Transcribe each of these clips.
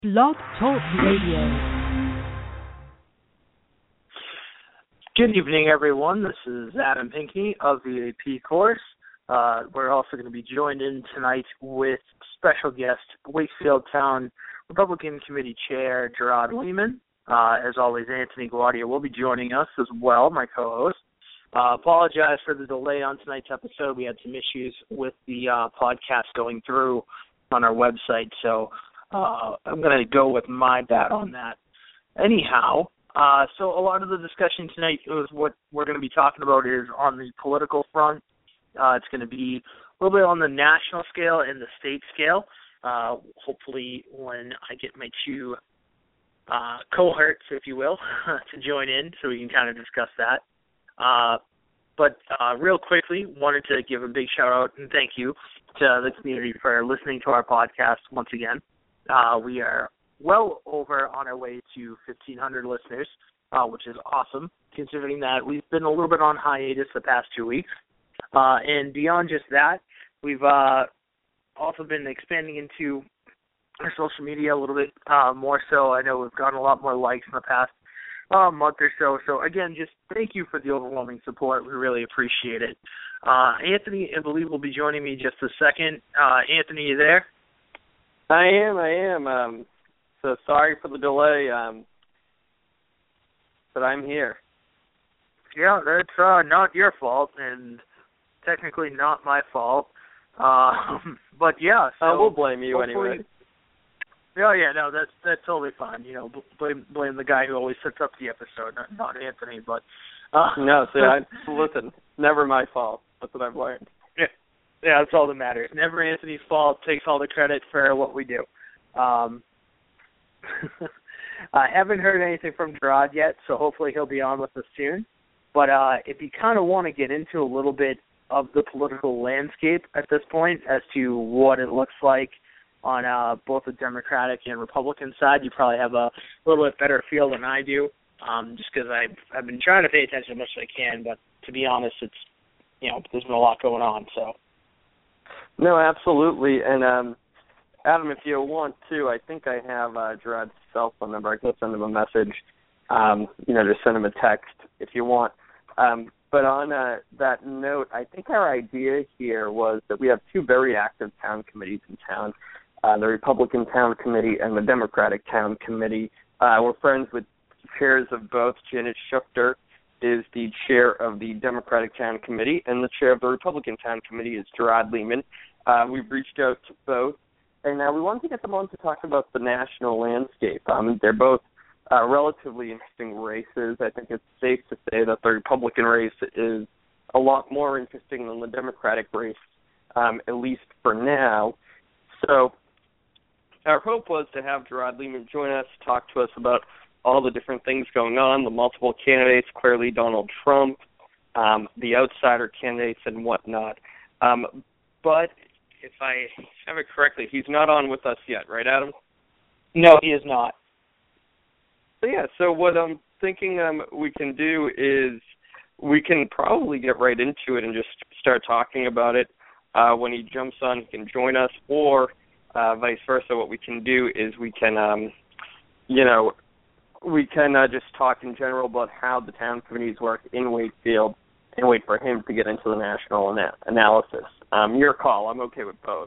Blog Talk Radio. Good evening, everyone. This is Adam Pinkney of the AP course. We're also going to be joined in tonight with special guest Wakefield Town Republican Committee Chair Gerard Lehman. As always, Anthony Guardia will be joining us as well, my co-host. Apologize for the delay on tonight's episode. We had some issues with the podcast going through on our website, so I'm going to go with my bad on that. Anyhow, so a lot of the discussion tonight is what we're going to be talking about is on the political front. It's going to be a little bit on the national scale and the state scale. Hopefully when I get my two cohorts, if you will, to join in so we can kind of discuss that. But real quickly, wanted to give a big shout out and thank you to the community for listening to our podcast once again. We are well over on our way to 1,500 listeners, which is awesome, considering that we've been a little bit on hiatus the past 2 weeks. And beyond just that, we've also been expanding into our social media a little bit more so. I know we've gotten a lot more likes in the past month or so. So, again, just thank you for the overwhelming support. We really appreciate it. Anthony, I believe, will be joining me just a second. Anthony, you there? I am. So sorry for the delay, but I'm here. Yeah, that's not your fault, and technically not my fault. But yeah, so we'll blame you anyway. Yeah, no, that's totally fine. You know, blame the guy who always sets up the episode, not Anthony. But no, listen, never my fault. That's what I've learned. Yeah, that's all that matters. Never Anthony's fault. Takes all the credit for what we do. I haven't heard anything from Gerard yet, so hopefully he'll be on with us soon. But if you kind of want to get into a little bit of the political landscape at this point as to what it looks like on both the Democratic and Republican side, you probably have a little bit better feel than I do, just because I've been trying to pay attention as much as I can. But to be honest, it's there's been a lot going on. So. No, absolutely. And Adam, if you want to, I think I have Gerard's cell phone number. I can send him a message, just send him a text if you want. But on that note, I think our idea here was that we have two very active town committees in town, the Republican Town Committee and the Democratic Town Committee. We're friends with chairs of both. Janet Schuchter is the chair of the Democratic Town Committee, and the chair of the Republican Town Committee is Gerard Lehman. We've reached out to both, and we wanted to get them on to talk about the national landscape. They're both relatively interesting races. I think it's safe to say that the Republican race is a lot more interesting than the Democratic race, at least for now. So our hope was to have Gerard Lehman join us, talk to us about all the different things going on, the multiple candidates, clearly Donald Trump, the outsider candidates and whatnot. But if I have it correctly, he's not on with us yet, right, Adam? No, he is not. So what I'm thinking we can do is we can probably get right into it and just start talking about it. When he jumps on, he can join us, or vice versa. What we can do is we can, just talk in general about how the town committees work in Wakefield and wait for him to get into the national analysis. Your call. I'm okay with both.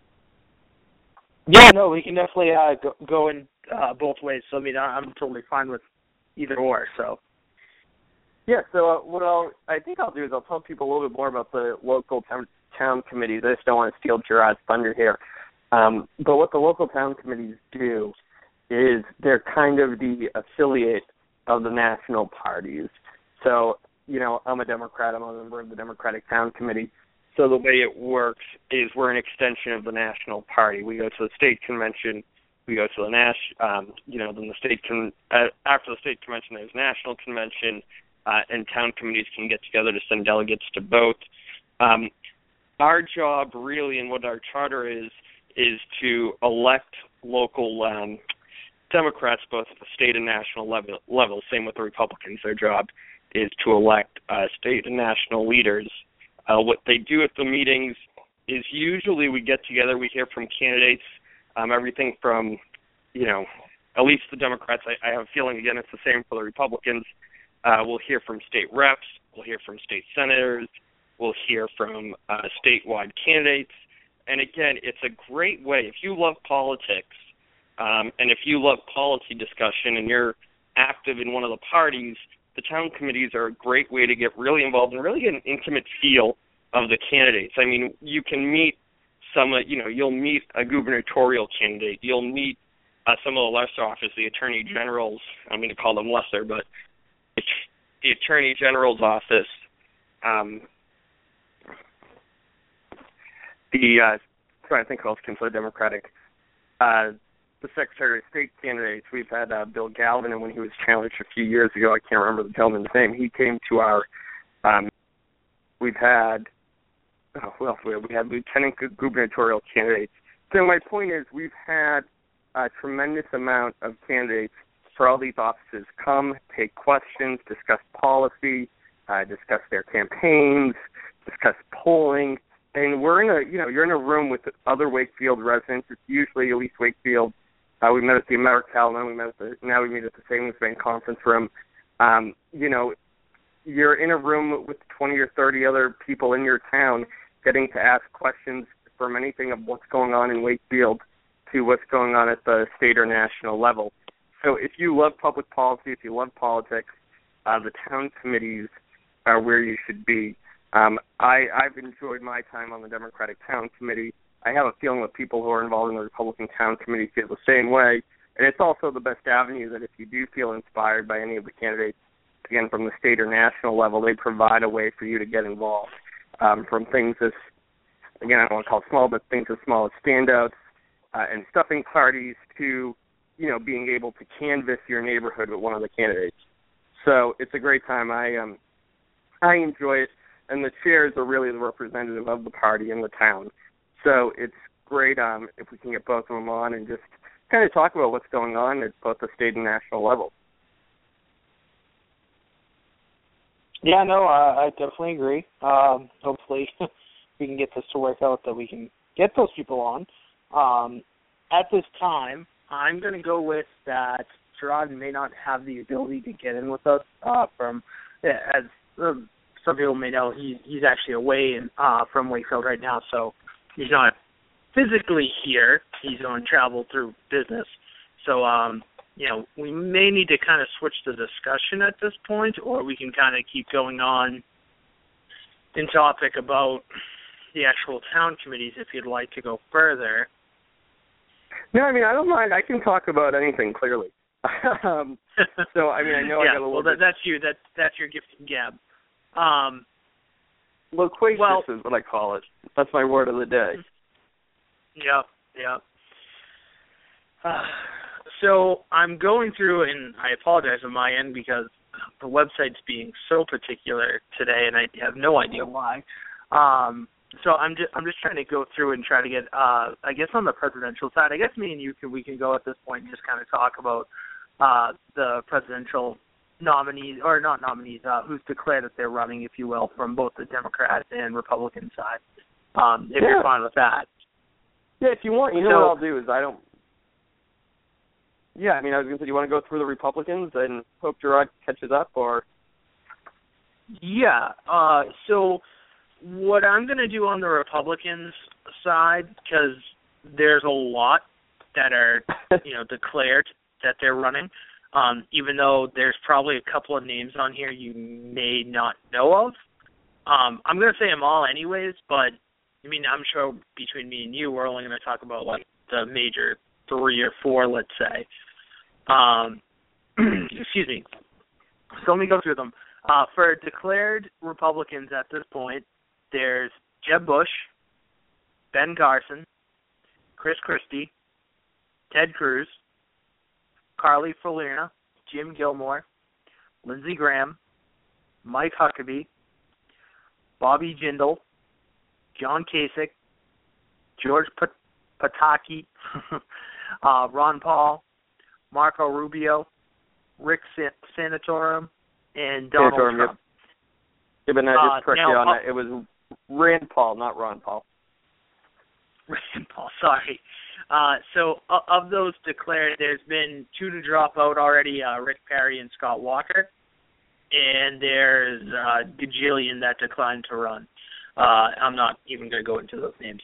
Yeah, no, we can definitely go in both ways. So, I'm totally fine with either or. So. Yeah, so what I think I'll do is I'll tell people a little bit more about the local town committees. I just don't want to steal Gerard's thunder here. But what the local town committees do is they're kind of the affiliate of the national parties. So, I'm a Democrat. I'm a member of the Democratic Town Committee. So the way it works is we're an extension of the national party. We go to the state convention. We go to the then the state after the state convention, there's national convention, and town committees can get together to send delegates to both. Our job really, and what our charter is to elect local Democrats both at the state and national level. Same with the Republicans. Their job is to elect state and national leaders. What they do at the meetings is usually we get together, we hear from candidates, everything from at least the Democrats, I have a feeling, again, it's the same for the Republicans. We'll hear from state reps. We'll hear from state senators. We'll hear from statewide candidates. And, again, it's a great way. If you love politics and if you love policy discussion and you're active in one of the parties, the town committees are a great way to get really involved and really get an intimate feel of the candidates. I mean, you can meet you'll meet a gubernatorial candidate. You'll meet some of the lesser offices, the attorney general's, I mean to call them lesser, but the attorney general's office, trying to think who else considered Democratic, the Secretary of State candidates. We've had Bill Galvin, and when he was challenged a few years ago, I can't remember the gentleman's name, he came to our, we've had, who else? We had lieutenant gubernatorial candidates. So my point is we've had a tremendous amount of candidates for all these offices come, take questions, discuss policy, discuss their campaigns, discuss polling. And we're you're in a room with other Wakefield residents. It's usually at least Wakefield. We met at the AmeriCal, now we meet at the Savings Bank conference room. You're in a room with 20 or 30 other people in your town getting to ask questions from anything of what's going on in Wakefield to what's going on at the state or national level. So if you love public policy, if you love politics, the town committees are where you should be. I've enjoyed my time on the Democratic Town Committee. I have a feeling that people who are involved in the Republican Town Committee feel the same way. And it's also the best avenue that if you do feel inspired by any of the candidates, again, from the state or national level, they provide a way for you to get involved. From things as, again, I don't want to call it small, but things as small as standouts and stuffing parties to, being able to canvass your neighborhood with one of the candidates. So it's a great time. I enjoy it, and the chairs are really the representative of the party in the town. So it's great if we can get both of them on and just kind of talk about what's going on at both the state and national level. Yeah, no, I definitely agree. Hopefully we can get this to work out that we can get those people on. At this time, I'm going to go with that Gerard may not have the ability to get in with us as some people may know, he's actually away from Wakefield right now, so he's not physically here. He's on travel through business. So, we may need to kind of switch the discussion at this point, or we can kind of keep going on in topic about the actual town committees if you'd like to go further. No, I don't mind. I can talk about anything, clearly. So, I know I got a little bit... that's you. That's your gift and gab. Loquacious is what I call it. That's my word of the day. Yeah. So I'm going through, and I apologize on my end because the website's being so particular today, and I have no idea why. So I'm just trying to go through and try to get, I guess on the presidential side, I guess me and you we can go at this point and just kind of talk about the presidential nominees, or not nominees, who's declared that they're running, if you will, from both the Democrat and Republican side, if you're fine with that. Yeah, if you want, what I'll do is I was going to say, you want to go through the Republicans and hope Gerard catches up, or? Yeah, so what I'm going to do on the Republicans side, because there's a lot that are, declared that they're running, even though there's probably a couple of names on here you may not know of. I'm going to say them all anyways, but, I'm sure between me and you, we're only going to talk about, the major 3 or 4, let's say. Excuse me. So let me go through them. For declared Republicans at this point, there's Jeb Bush, Ben Carson, Chris Christie, Ted Cruz, Carly Fiorina, Jim Gilmore, Lindsey Graham, Mike Huckabee, Bobby Jindal, John Kasich, George Pataki, Ron Paul, Marco Rubio, Rick Santorum, and Donald Trump. Yep. Yeah, but just correct you on that. It was Rand Paul, not Ron Paul. Rand Paul, sorry. So of those declared, there's been 2 to drop out already, Rick Perry and Scott Walker. And there's a gajillion that declined to run. I'm not even going to go into those names.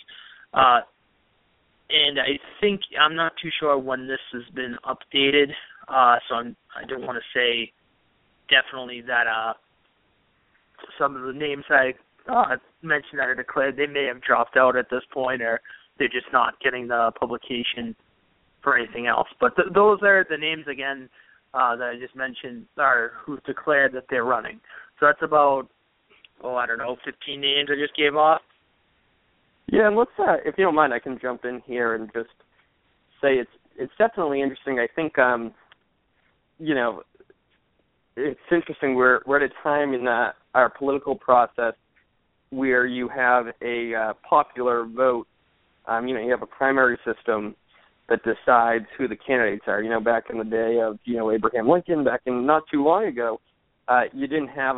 And I think, I'm not too sure when this has been updated, so I don't want to say definitely that some of the names I mentioned that are declared, they may have dropped out at this point, or they're just not getting the publication for anything else. But those are the names, again, that I just mentioned, are who've declared that they're running. So that's about, 15 names I just gave off. Yeah, and let's, if you don't mind, I can jump in here and just say it's definitely interesting. I think, it's interesting. We're at a time in our political process where you have a popular vote. You have a primary system that decides who the candidates are. Back in the day of Abraham Lincoln, back in not too long ago, you didn't have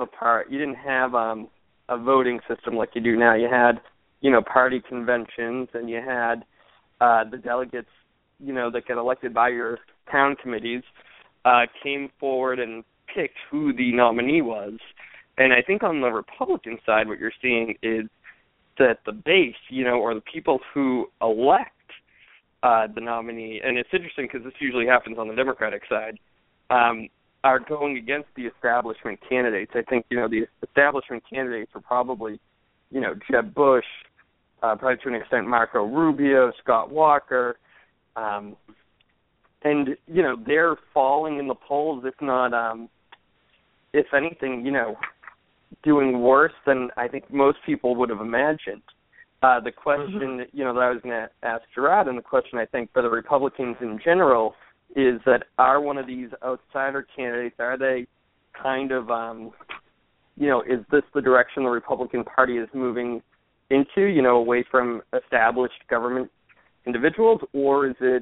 a voting system like you do now. You had party conventions, and you had the delegates that get elected by your town committees came forward and picked who the nominee was. And I think on the Republican side, what you're seeing is that the base, or the people who elect the nominee, and it's interesting because this usually happens on the Democratic side, are going against the establishment candidates. I think, the establishment candidates are probably, Jeb Bush, probably to an extent Marco Rubio, Scott Walker, and, they're falling in the polls, if not, if anything, doing worse than I think most people would have imagined. The question, that I was going to ask Gerard, and the question I think for the Republicans in general, is that are one of these outsider candidates, are they kind of, is this the direction the Republican Party is moving into, away from established government individuals, or is this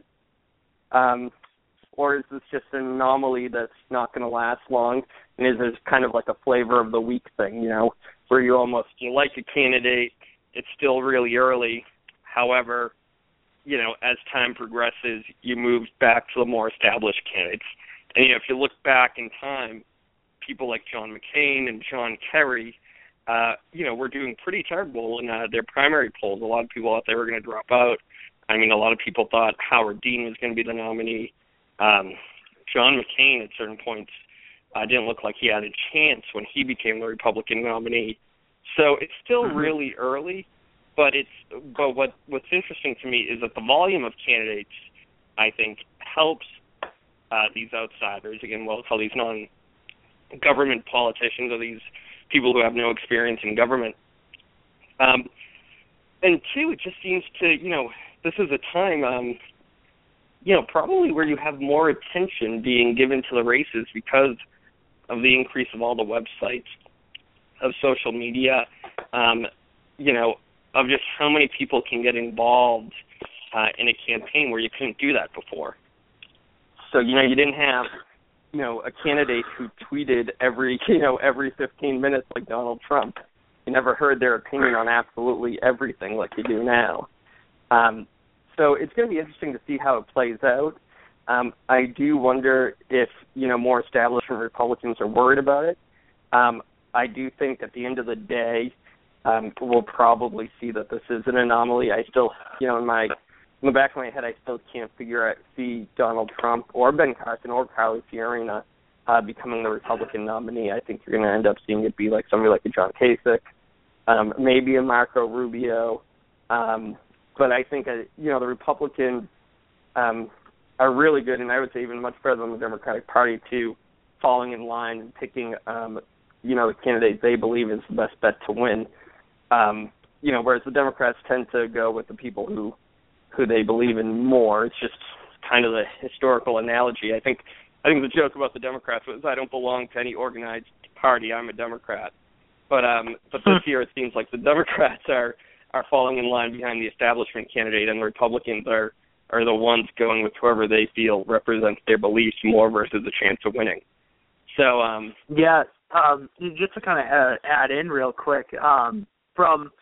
just an anomaly that's not going to last long, and is this kind of like a flavor of the week thing, where you like a candidate, it's still really early, however, as time progresses, you move back to the more established candidates. And, if you look back in time, people like John McCain and John Kerry, were doing pretty terrible in their primary polls. A lot of people thought they were going to drop out. I mean, a lot of people thought Howard Dean was going to be the nominee. John McCain, at certain points, didn't look like he had a chance when he became the Republican nominee. So it's still really early, but what's interesting to me is that the volume of candidates, I think, helps these outsiders. Again, we'll call these non-government politicians, or these people who have no experience in government. And two, it just seems to, this is a time, probably where you have more attention being given to the races because of the increase of all the websites, of social media, of just how many people can get involved in a campaign where you couldn't do that before. So, you didn't have, a candidate who tweeted every 15 minutes like Donald Trump. You never heard their opinion on absolutely everything like you do now. So it's going to be interesting to see how it plays out. I do wonder if, more establishment Republicans are worried about it. I do think at the end of the day, we'll probably see that this is an anomaly. I still, in the back of my head, I still can't see Donald Trump or Ben Carson or Carly Fiorina becoming the Republican nominee. I think you're going to end up seeing it be like somebody like a John Kasich, maybe a Marco Rubio. But I think, the Republicans are really good, and I would say even much better than the Democratic Party, too, falling in line and picking, the candidate they believe is the best bet to win. Whereas the Democrats tend to go with the people who they believe in more. It's just kind of the historical analogy. I think the joke about the Democrats was, I don't belong to any organized party, I'm a Democrat. But this year it seems like the Democrats are falling in line behind the establishment candidate, and the Republicans are the ones going with whoever they feel represents their beliefs more versus a chance of winning. So just to kind of add in real quick, from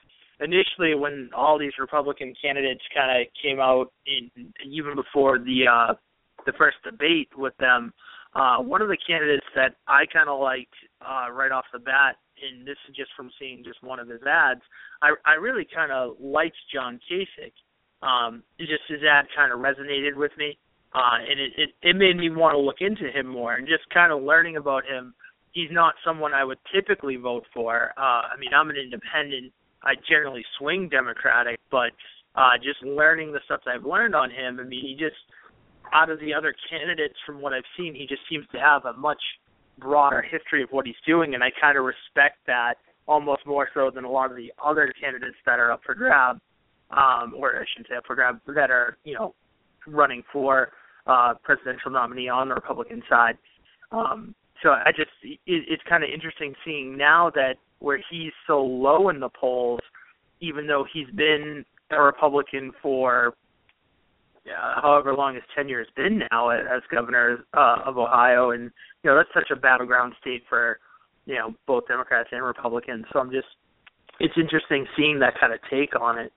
initially when all these Republican candidates kind of came out, even before the first debate with them, one of the candidates that I kind of liked right off the bat, and this is just from seeing just one of his ads, I really kind of liked John Kasich. Just his ad kind of resonated with me, and it made me want to look into him more, and just kind of learning about him. He's not someone I would typically vote for. I mean, I'm an independent. I generally swing Democratic, but just learning the stuff that I've learned on him, I mean, he just, out of the other candidates from what I've seen, he just seems to have a much broader history of what he's doing, and I kind of respect that almost more so than a lot of the other candidates that are up for grab, or I shouldn't say up for grab, that are, running for presidential nominee on the Republican side. So it's kind of interesting seeing now that where he's so low in the polls, even though he's been a Republican for however long his tenure has been now as governor of Ohio, and that's such a battleground state for both Democrats and Republicans. So it's interesting seeing that kind of take on it.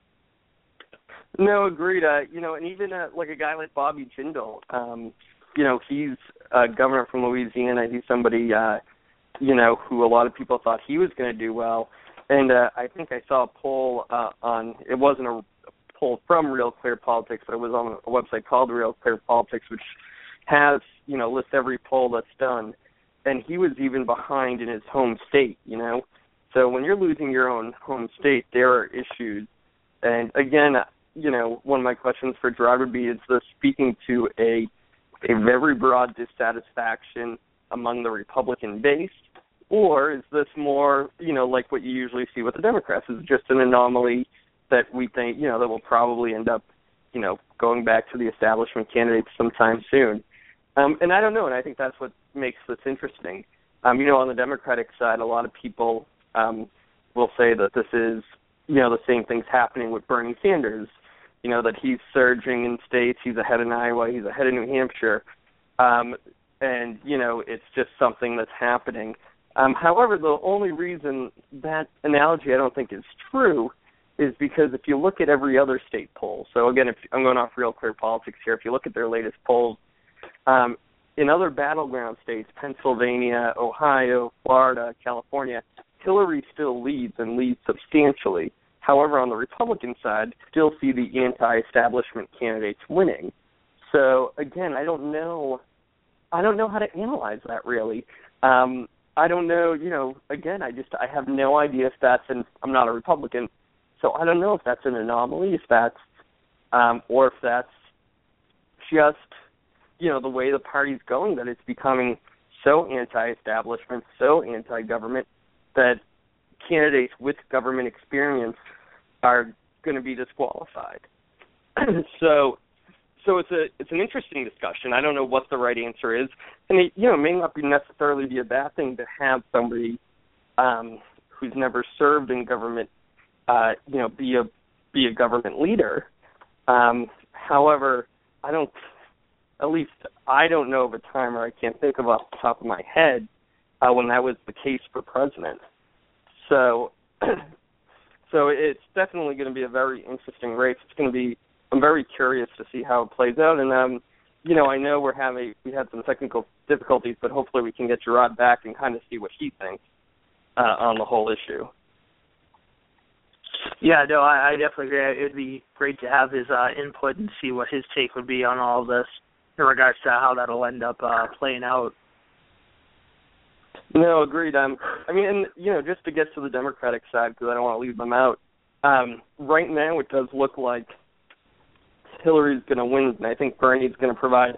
No, agreed. And even like a guy like Bobby Jindal, he's governor from Louisiana. He's somebody, who a lot of people thought he was going to do well. And I think I saw a poll it wasn't a poll from Real Clear Politics, but it was on a website called Real Clear Politics, which has, lists every poll that's done. And he was even behind in his home state, So when you're losing your own home state, there are issues. And again, one of my questions for Gerard would be, is this speaking to a very broad dissatisfaction among the Republican base, or is this more, like what you usually see with the Democrats, is just an anomaly that we think, that will probably end up, going back to the establishment candidates sometime soon? And I don't know, and I think that's what makes this interesting. On the Democratic side, a lot of people will say that this is, the same thing's happening with Bernie Sanders, that he's surging in states, he's ahead in Iowa, he's ahead in New Hampshire, and, it's just something that's happening. However, the only reason that analogy I don't think is true is because if you look at every other state poll, so again, if I'm going off Real Clear Politics here, if you look at their latest polls, in other battleground states, Pennsylvania, Ohio, Florida, California, Hillary still leads and leads substantially. However, on the Republican side, still see the anti-establishment candidates winning. So again, I don't know how to analyze that really. I don't know, again, I have no idea if I'm not a Republican, so I don't know if that's an anomaly, if that's, or if that's just, the way the party's going, that it's becoming so anti-establishment, so anti-government, that candidates with government experience are going to be disqualified. So it's an interesting discussion. I don't know what the right answer is, and it may not necessarily be a bad thing to have somebody who's never served in government, be a government leader. However, I don't know of a time, or I can't think of off the top of my head when that was the case for president. So it's definitely going to be a very interesting race. I'm very curious to see how it plays out. And, I know we had some technical difficulties, but hopefully we can get Gerard back and kind of see what he thinks on the whole issue. Yeah, no, I definitely agree. It would be great to have his input and see what his take would be on all of this in regards to how that'll end up playing out. No, agreed. Just to get to the Democratic side, because I don't want to leave them out, right now it does look like Hillary's going to win, and I think Bernie's going to provide,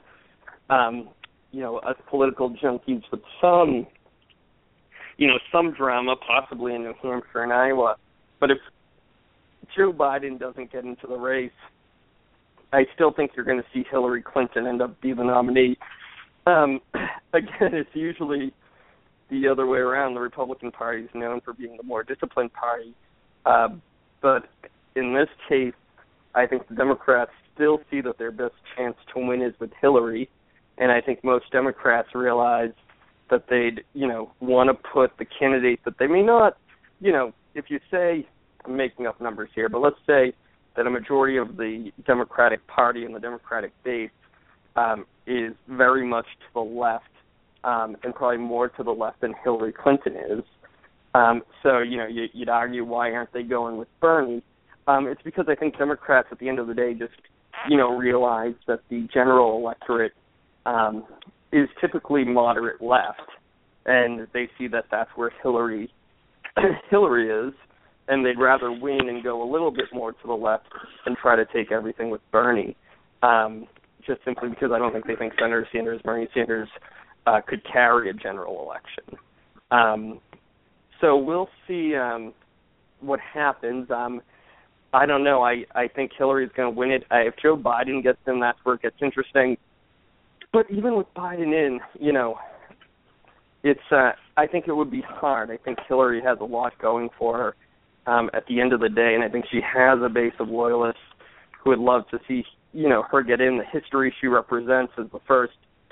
us political junkies with some drama, possibly in New Hampshire and Iowa. But if Joe Biden doesn't get into the race, I still think you're going to see Hillary Clinton end up being the nominee. Again, it's usually the other way around. The Republican Party is known for being the more disciplined party. But in this case, I think the Democrats still see that their best chance to win is with Hillary. And I think most Democrats realize that they'd, want to put the candidate that they may not, if you say, I'm making up numbers here, but let's say that a majority of the Democratic Party and the Democratic base is very much to the left, and probably more to the left than Hillary Clinton is. So, you'd argue, why aren't they going with Bernie? It's because I think Democrats at the end of the day just, realize that the general electorate is typically moderate left, and they see that that's where Hillary is, and they'd rather win and go a little bit more to the left than try to take everything with Bernie, just simply because I don't think they think Bernie Sanders could carry a general election. So we'll see what happens. I don't know. I think Hillary's going to win it. If Joe Biden gets in, that's where it gets interesting. But even with Biden in, it's. I think it would be hard. I think Hillary has a lot going for her at the end of the day, and I think she has a base of loyalists who would love to see, her get in. The history she represents as the first,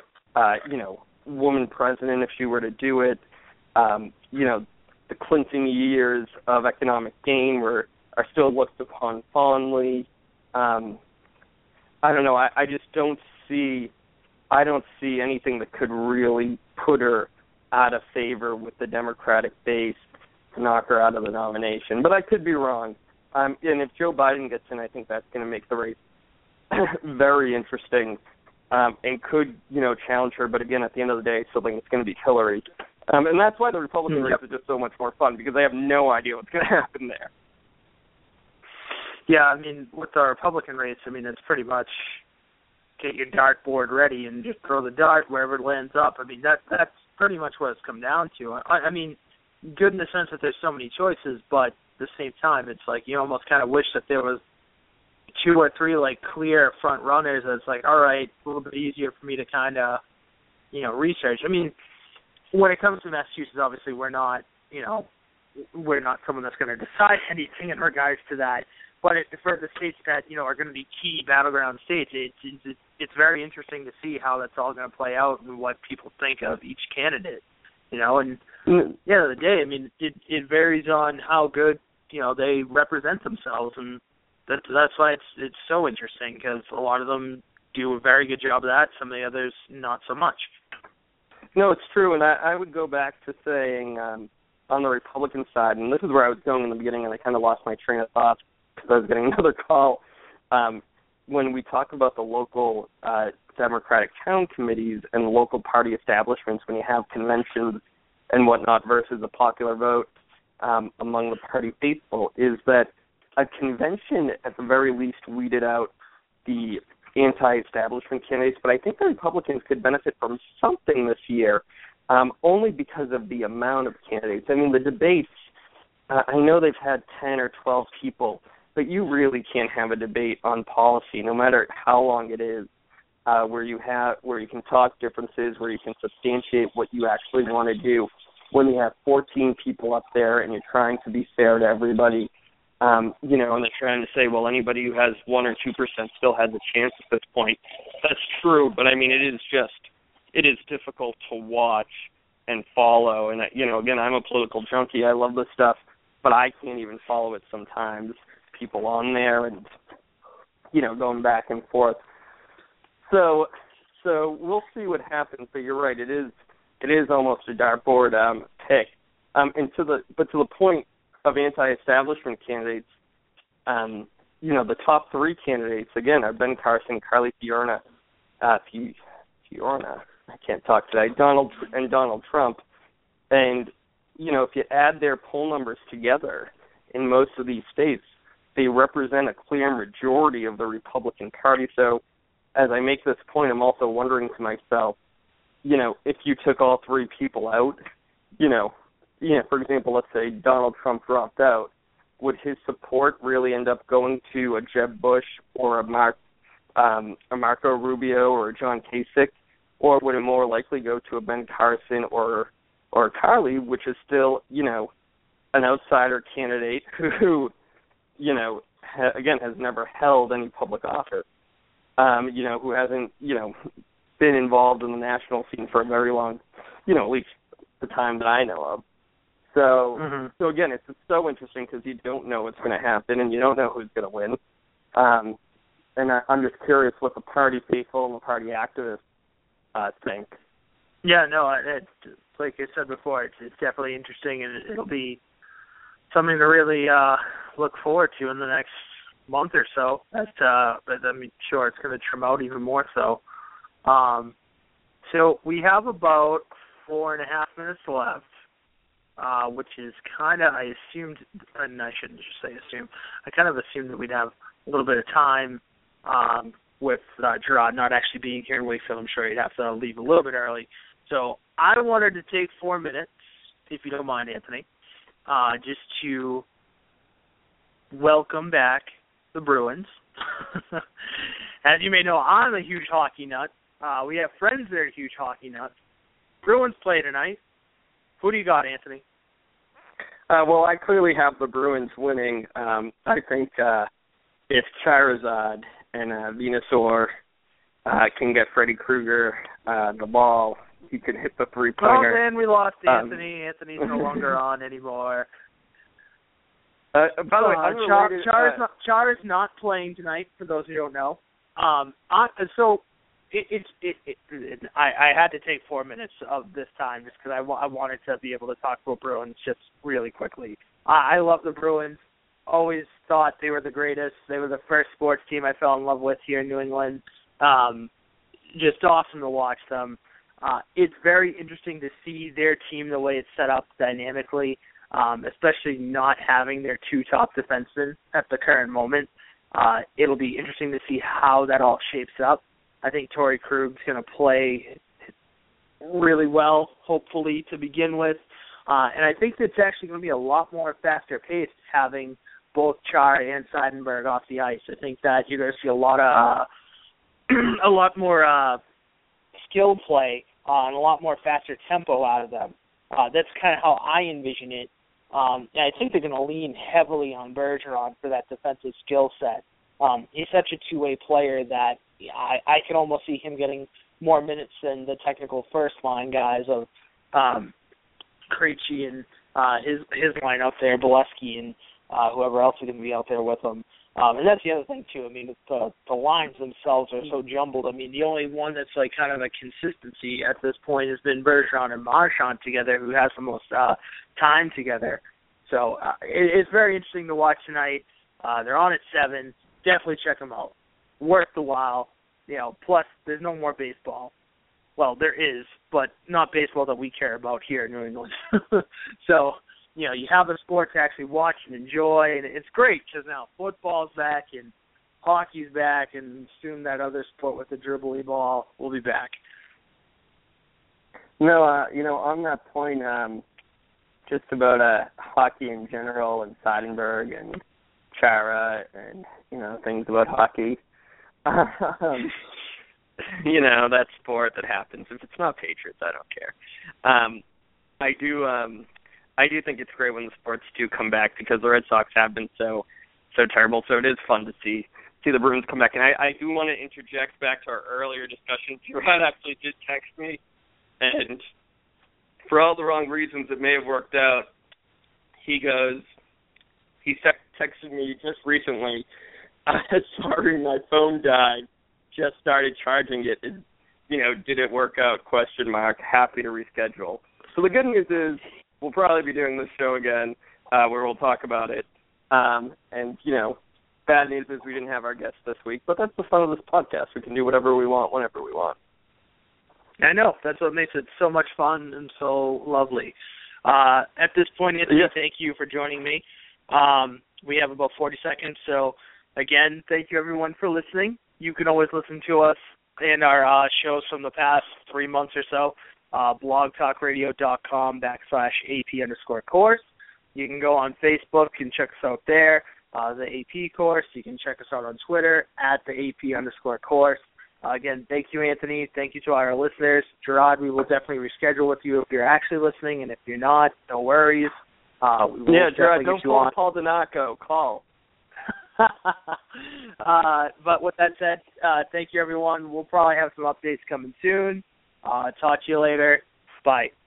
woman president, if she were to do it. The Clinton years of economic gain are still looked upon fondly. I don't know. I just don't see. I don't see anything that could really put her out of favor with the Democratic base to knock her out of the nomination. But I could be wrong. And if Joe Biden gets in, I think that's going to make the race very interesting and could, challenge her. But again, at the end of the day, I still think it's going to be Hillary. And that's why the Republican race is just so much more fun, because they have no idea what's going to happen there. Yeah, I mean, with the Republican race, it's pretty much get your dartboard ready and just throw the dart wherever it lands up. That's pretty much what it's come down to. I mean, good in the sense that there's so many choices, but at the same time, it's like you almost kind of wish that there was 2 or 3 clear front runners. That's all right, a little bit easier for me to kind of research. When it comes to Massachusetts, obviously we're not someone that's going to decide anything in regards to that. But for the states that are going to be key battleground states, it's very interesting to see how that's all going to play out and what people think of each candidate. And at the end of the day, it varies on how good they represent themselves, and that's why it's so interesting, because a lot of them do a very good job of that. Some of the others not so much. No, it's true, and I would go back to saying on the Republican side, and this is where I was going in the beginning, and I kind of lost my train of thought because I was getting another call. When we talk about the local Democratic town committees and local party establishments, when you have conventions and whatnot versus a popular vote among the party faithful, is that a convention at the very least weeded out the anti-establishment candidates, but I think the Republicans could benefit from something this year, only because of the amount of candidates. The debates, I know they've had 10 or 12 people, but you really can't have a debate on policy, no matter how long it is, where you can talk differences, where you can substantiate what you actually want to do. When you have 14 people up there and you're trying to be fair to everybody, and they're trying to say, well, anybody who has 1 or 2% still has a chance at this point. That's true, but it is difficult to watch and follow. And again, I'm a political junkie. I love this stuff, but I can't even follow it sometimes. People on there and going back and forth. So we'll see what happens. But you're right. It is almost a dartboard pick. And to the point of anti-establishment candidates, the top 3 candidates, again, are Ben Carson, Carly Fiorina, I can't talk today, Donald Trump. And, if you add their poll numbers together in most of these states, they represent a clear majority of the Republican Party. So as I make this point, I'm also wondering to myself, if you took all 3 people out, for example, let's say Donald Trump dropped out, would his support really end up going to a Jeb Bush or a Marco Rubio or a John Kasich, or would it more likely go to a Ben Carson or Carly, which is still, an outsider candidate who again, has never held any public office, who hasn't, been involved in the national scene for a very long, at least the time that I know of. So, mm-hmm. so again, it's so interesting because you don't know what's going to happen and you don't know who's going to win. And I'm just curious what the party faithful and the party activists think. Yeah, no, it's like I said before, it's definitely interesting, and it'll be something to really look forward to in the next month or so. But I'm sure it's going to trim out even more so. So we have about 4.5 minutes left, which is kind of, I assumed, and I shouldn't just say assume, I kind of assumed that we'd have a little bit of time with Gerard not actually being here in Wakefield. I'm sure he'd have to leave a little bit early. So I wanted to take 4 minutes, if you don't mind, Anthony, just to welcome back the Bruins. As you may know, I'm a huge hockey nut. We have friends that are huge hockey nuts. Bruins play tonight. Who do you got, Anthony? Well, I clearly have the Bruins winning. I think if Charizard and Venusaur can get Freddy Krueger the ball, he can hit the three-pointer. Oh, man, we lost Anthony. Anthony's no longer on anymore. By the way, Char is not playing tonight, for those who don't know. So I had to take 4 minutes of this time just because I wanted to be able to talk about Bruins just really quickly. I love the Bruins. Always thought they were the greatest. They were the first sports team I fell in love with here in New England. Just awesome to watch them. It's very interesting to see their team the way it's set up dynamically, especially not having their two top defensemen at the current moment. It'll be interesting to see how that all shapes up. I think Torrey Krug's going to play really well, hopefully, to begin with. And I think it's actually going to be a lot more faster paced having both Char and Seidenberg off the ice. I think that you're going to see a lot more skill play and a lot more faster tempo out of them. That's kind of how I envision it. And I think they're going to lean heavily on Bergeron for that defensive skill set. He's such a two-way player that I can almost see him getting more minutes than the technical first-line guys of Krejci and his line out there, Bolesky, and whoever else is going to be out there with him. And that's the other thing, too. I mean, the lines themselves are so jumbled. I mean, the only one that's like kind of a consistency at this point has been Bergeron and Marchand together, who has the most time together. So it's very interesting to watch tonight. They're on at 7. Definitely check them out. Worth the while. You know, plus, there's no more baseball. Well, there is, but not baseball that we care about here in New England. So, you know, you have a sport to actually watch and enjoy, and it's great because now football's back and hockey's back, and soon that other sport with the dribbly ball will be back. No, you know, on that point, just about hockey in general and Seidenberg and Chara and, you know, things about hockey. You know, that sport that happens. If it's not Patriots, I don't care. I do think it's great when the sports do come back because the Red Sox have been so terrible. So it is fun to see the Bruins come back. And I do want to interject back to our earlier discussion. Gerard actually did text me, and for all the wrong reasons it may have worked out, he texted me just recently, sorry, my phone died. Just started charging it. You know, did it work out? ? Happy to reschedule. So the good news is we'll probably be doing this show again where we'll talk about it. And, you know, bad news is we didn't have our guest this week, but that's the fun of this podcast. We can do whatever we want, whenever we want. I know. That's what makes it so much fun and so lovely. At this point, Anthony, Thank you for joining me. We have about 40 seconds, so again, thank you everyone for listening. You can always listen to us in our shows from the past 3 months or so, blogtalkradio.com/AP_course. You can go on Facebook and check us out there, the AP course. You can check us out on Twitter at the AP_course. Again, thank you, Anthony. Thank you to our listeners. Gerard, we will definitely reschedule with you if you're actually listening, and if you're not, no worries. Gerard, don't call Paul Donaco. Call. But with that said, thank you, everyone. We'll probably have some updates coming soon. Talk to you later. Bye.